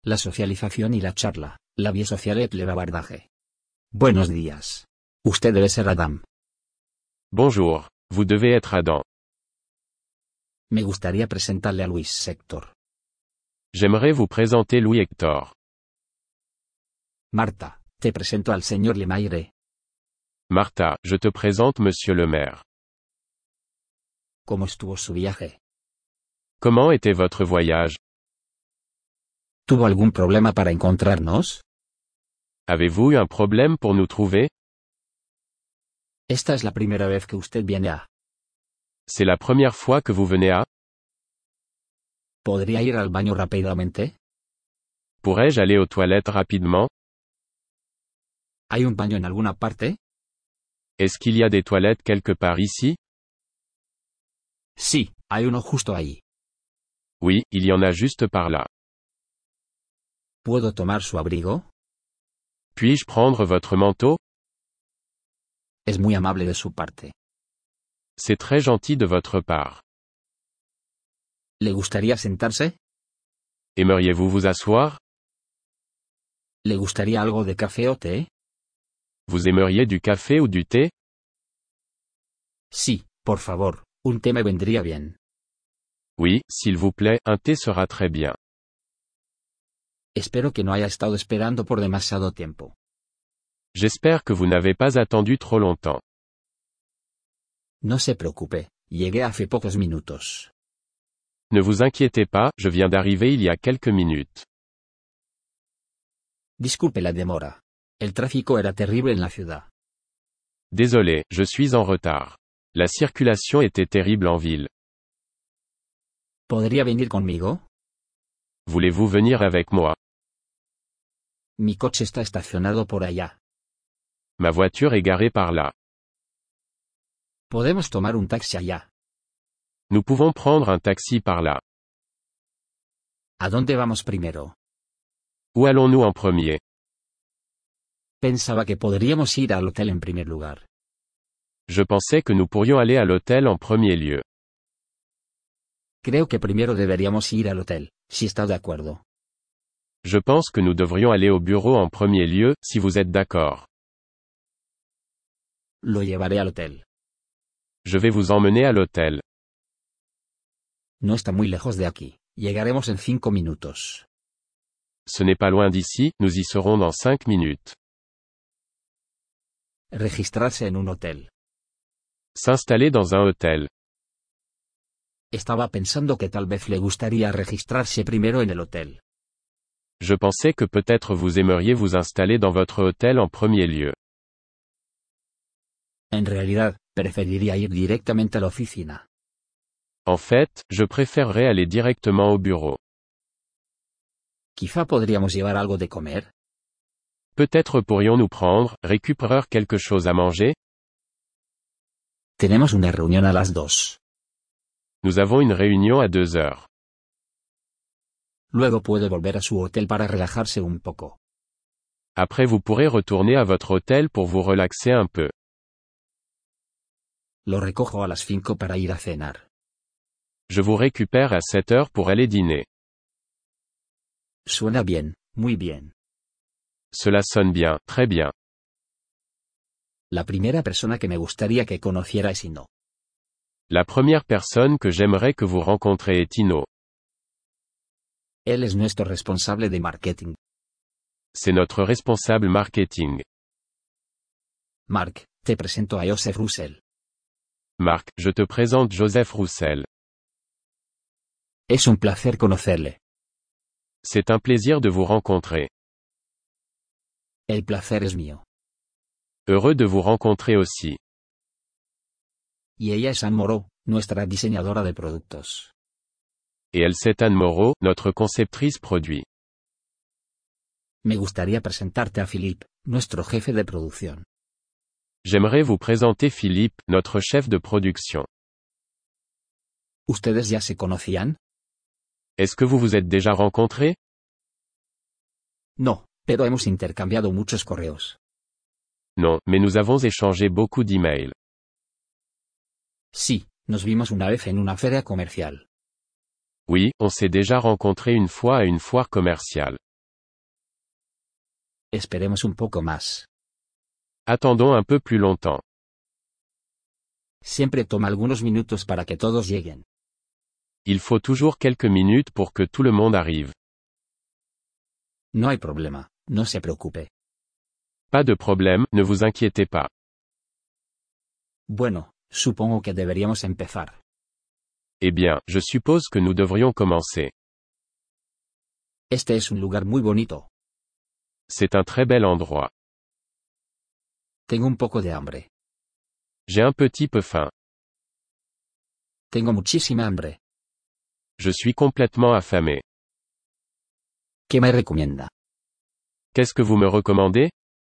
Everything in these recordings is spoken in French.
la socialización y la charla, la vie sociale et le bavardage. Buenos días. Usted debe ser Adam. Bonjour, vous devez être Adam. Me gustaría presentarle a Luis Sector. J'aimerais vous présenter Louis Hector. Marta, te presento al señor Lemaire. Martha, je te présente Monsieur le maire. ¿Cómo estuvo su viaje? Comment était votre voyage? ¿Tuvo algún problema para encontrarnos? Avez-vous eu un problème pour nous trouver? Esta es la primera vez que usted viene a. C'est la première fois que vous venez à? ¿Podría ir al baño rápidamente? Pourrais-je aller aux toilettes rapidement? ¿Hay un baño en alguna parte? Est-ce qu'il y a des toilettes quelque part ici? Sí, hay uno justo ahí. Oui, il y en a juste par là. ¿Puedo tomar su abrigo? Puis-je prendre votre manteau? Es muy amable de su parte. C'est très gentil de votre part. ¿Le gustaría sentarse? Aimeriez-vous vous asseoir? ¿Le gustaría algo de café o té? Vous aimeriez du café ou du thé? Sí, por favor, un té me vendría bien. Oui, s'il vous plaît, un thé sera très bien. Espero que no haya estado esperando por demasiado tiempo. J'espère que vous n'avez pas attendu trop longtemps. No se preocupe, llegué hace pocos minutos. Ne vous inquiétez pas, je viens d'arriver il y a quelques minutes. Disculpe la demora. El tráfico era terrible en la ciudad. Désolé, je suis en retard. La circulation était terrible en ville. ¿Podría venir conmigo? Voulez-vous venir avec moi? Mi coche está estacionado por allá. Ma voiture est garée par là. Podemos tomar un taxi allá. Nous pouvons prendre un taxi par là. ¿A dónde vamos primero? Où allons-nous en premier? Pensaba que podríamos ir al hotel en primer lugar. Je pensais que nous pourrions aller à l'hôtel en premier lieu. Creo que primero deberíamos ir al hotel, si está de acuerdo. Je pense que nous devrions aller au bureau en premier lieu, si vous êtes d'accord. Lo llevaré al hotel. Je vais vous emmener à l'hôtel. No está muy lejos de aquí. Llegaremos en 5 minutos. Ce n'est pas loin d'ici, nous y serons dans 5 minutes. Registrarse en un hotel. S'installer dans un hôtel. Estaba pensando que tal vez le gustaría registrarse primero en el hotel. Je pensais que peut-être vous aimeriez vous installer dans votre hôtel en premier lieu. En realidad, preferiría ir directamente a la oficina. En fait, je préférerais aller directement au bureau. Quizá podríamos llevar algo de comer. Peut-être pourrions-nous prendre, récupérer quelque chose à manger? Tenemos una reunión a las 2. Nous avons une réunion à 2 heures. Luego puede volver a su hotel para relajarse un poco. Après vous pourrez retourner à votre hôtel pour vous relaxer un peu. Lo recojo a las 5 para ir a cenar. Je vous récupère à 7 heures pour aller dîner. Suena bien, muy bien. Cela sonne bien, très bien. La primera persona que me gustaría que conociera es Ino. La première personne que j'aimerais que vous rencontrez est Tino. Él es nuestro responsable de marketing. C'est notre responsable marketing. Mark, te presento a Joseph Russell. Marc, je te présente Joseph Roussel. Es un placer conocerle. C'est un plaisir de vous rencontrer. El placer es mío. Heureux de vous rencontrer aussi. Y ella es Anne Moreau, nuestra diseñadora de productos. Et elle c'est Anne Moreau, notre conceptrice produit. Me gustaría presentarte a Philippe, nuestro jefe de producción. J'aimerais vous présenter Philippe, notre chef de production. ¿Ustedes ya se conocían? Est-ce que vous vous êtes déjà rencontrés? No, pero hemos intercambiado muchos correos. Non, mais nous avons échangé beaucoup d'emails. Sí, nos vimos una vez en una feria comercial. Oui, on s'est déjà rencontrés une fois à une foire commerciale. Esperemos un poco más. Attendons un peu plus longtemps. Siempre toma algunos minutos para que todos lleguen. Il faut toujours quelques minutes pour que tout le monde arrive. No hay problema, no se preocupe. Pas de problème, ne vous inquiétez pas. Bueno, supongo que deberíamos empezar. Eh bien, je suppose que nous devrions commencer. Este es un lugar muy bonito. C'est un très bel endroit. Tengo un poco de hambre. J'ai un petit peu faim. Tengo muchísima hambre. Je suis complètement affamé. ¿Qué me recomienda? Qu'est-ce que vous me recommandez?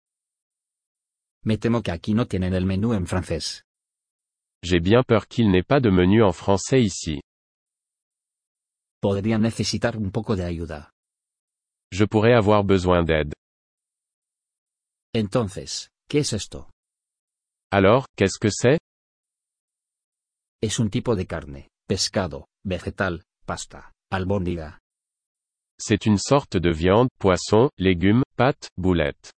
Me temo que aquí no tienen el menú en francés. J'ai bien peur qu'il n'ait pas de menu en français ici. Podría necesitar un poco de ayuda. Je pourrais avoir besoin d'aide. Entonces, ¿qué es esto? Alors, qu'est-ce que c'est? Es un tipo de carne, pescado, vegetal, pasta, albóndiga. C'est une sorte de viande, poisson, légumes, pâtes, boulettes.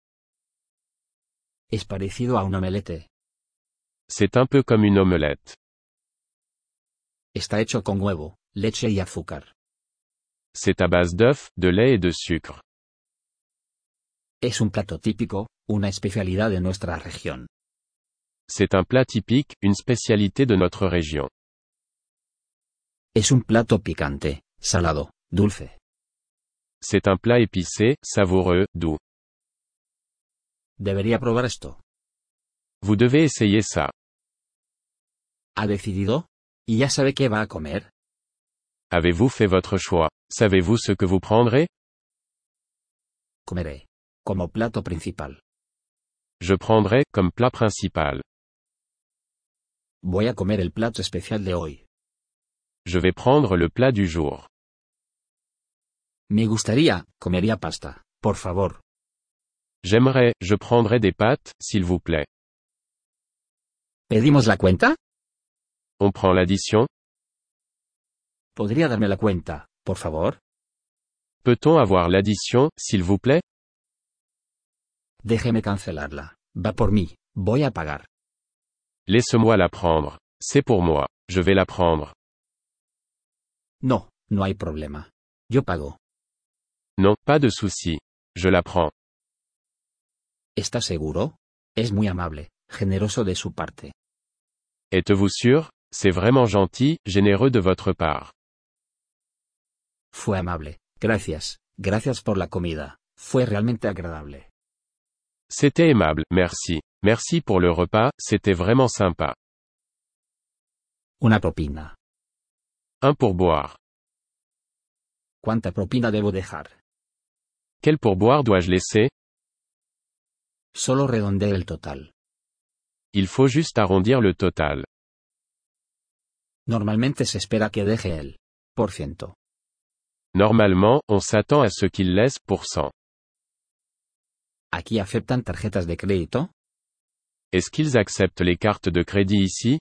Es parecido a un omelette. C'est un peu comme une omelette. Está hecho con huevo, leche y azúcar. C'est à base d'œufs, de lait et de sucre. Es un plato típico, una especialidad de nuestra región. C'est un plat typique, une spécialité de notre région. Es un plato picante, salado, dulce. C'est un plat épicé, savoureux, doux. Debería probar esto. Vous devez essayer ça. ¿Ha decidido? ¿Y ya sabe qué va a comer? Avez-vous fait votre choix? Savez-vous ce que vous prendrez? Comeré. Como plato principal. Je prendrai, comme plat principal. Voy a comer el plato especial de hoy. Je vais prendre le plat du jour. Me gustaría, comería pasta, por favor. J'aimerais, je prendrai des pâtes, s'il vous plaît. ¿Pedimos la cuenta? On prend l'addition? ¿Podría darme la cuenta, por favor? Peut-on avoir l'addition, s'il vous plaît? Déjeme cancelarla. Va por mí, voy a pagar. Laisse-moi la prendre. C'est pour moi. Je vais la prendre. No, no hay problema. Yo pago. Non, pas de souci. Je la prends. ¿Está seguro? Es muy amable, generoso de su parte. Êtes-vous sûr? C'est vraiment gentil, généreux de votre part. Fue amable, gracias, gracias por la comida. Fue realmente agradable. C'était aimable, merci. Merci pour le repas, c'était vraiment sympa. Una propina. Un pourboire. ¿Cuánta propina debo dejar? Quel pourboire dois-je laisser? Solo redondeé el total. Il faut juste arrondir le total. Normalmente se espera que deje el %. Normalement, on s'attend à ce qu'il laisse %. ¿Aquí aceptan tarjetas de crédito? Est-ce qu'ils acceptent les cartes de crédit ici?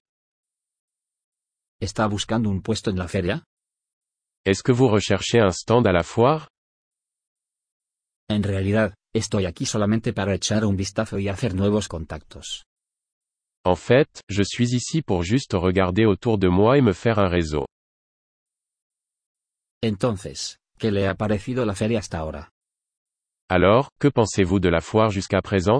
¿Está buscando un puesto en la feria? Est-ce que vous recherchez un stand à la foire? En realidad, estoy aquí solamente para echar un vistazo y hacer nuevos contactos. En fait, je suis ici pour juste regarder autour de moi et me faire un réseau. Entonces, ¿qué le ha parecido la feria hasta ahora? Alors, que pensez-vous de la foire jusqu'à présent?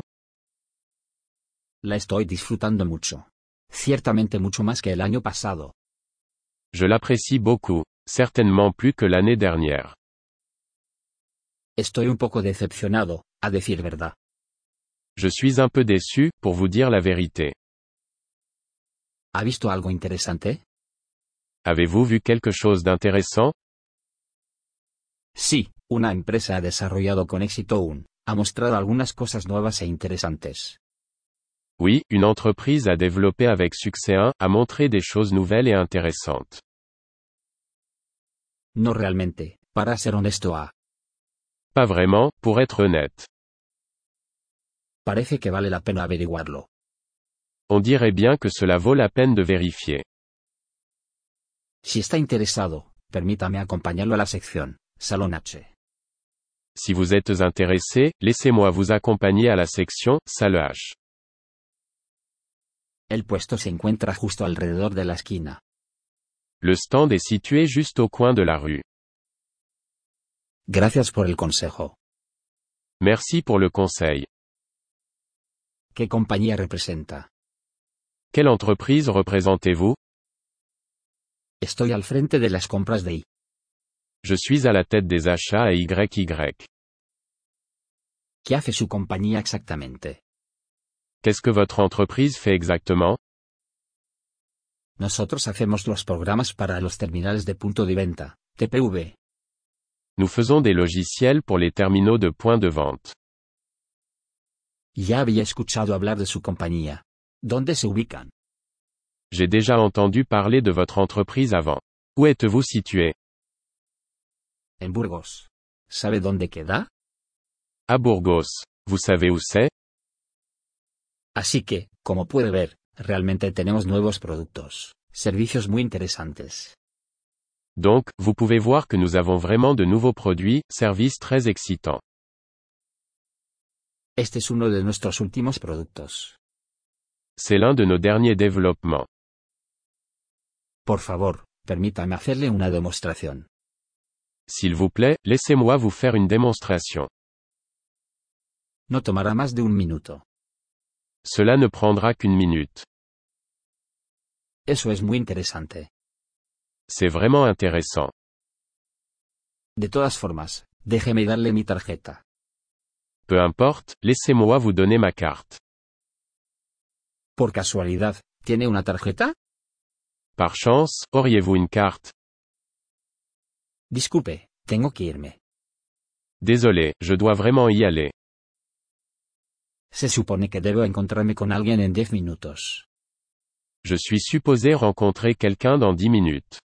La estoy disfrutando mucho. Ciertamente mucho más que el año pasado. Je l'apprécie beaucoup, certainement plus que l'année dernière. Estoy un poco decepcionado, a decir verdad. Je suis un peu déçu, pour vous dire la vérité. ¿Ha visto algo interesante? Avez-vous vu quelque chose d'intéressant? Sí, una empresa ha desarrollado con éxito ha mostrado algunas cosas nuevas e interesantes. Oui, une entreprise a développé avec succès a montré des choses nouvelles et intéressantes. No realmente, para ser honesto Pas vraiment, pour être honnête. parece que vale la pena averiguarlo. On dirait bien que cela vaut la peine de vérifier. Si está interesado, permítame acompañarlo a la sección, Salón H. Si vous êtes intéressé, laissez-moi vous accompagner à la section Saleh. El puesto se encuentra justo alrededor de la esquina. Le stand est situé juste au coin de la rue. Gracias por el consejo. Merci pour le conseil. ¿Qué compañía representa? Quelle entreprise représentez-vous? Estoy al frente de las compras de I. Je suis à la tête des achats à YY. ¿Qué hace su compañía exactamente? Qu'est-ce que votre entreprise fait exactement? Nosotros hacemos los programas para los terminales de punto de venta, TPV. Nous faisons des logiciels pour les terminaux de points de vente. Ya había escuchado hablar de su compañía. ¿Dónde se ubican? J'ai déjà entendu parler de votre entreprise avant. Où êtes-vous situé? En Burgos. ¿Sabe dónde queda? À Burgos. Vous savez où c'est? Así que, como puede ver, realmente tenemos nuevos productos, servicios muy interesantes. Donc, vous pouvez voir que nous avons vraiment de nouveaux produits, services très excitants. Este es uno de nuestros últimos productos. C'est l'un de nos derniers développements. Por favor, permítame hacerle una demostración. S'il vous plaît, laissez-moi vous faire une démonstration. No tomará más de un minuto. Cela ne prendra qu'une minute. Eso es muy interesante. C'est vraiment intéressant. De todas formas, déjeme darle mi tarjeta. Peu importe, laissez-moi vous donner ma carte. Por casualidad, ¿tiene una tarjeta? Par chance, auriez-vous une carte? Disculpe, tengo que irme. Désolé, je dois vraiment y aller. Se supone que debo encontrarme con alguien en 10 minutos. Je suis supposé rencontrer quelqu'un dans 10 minutes.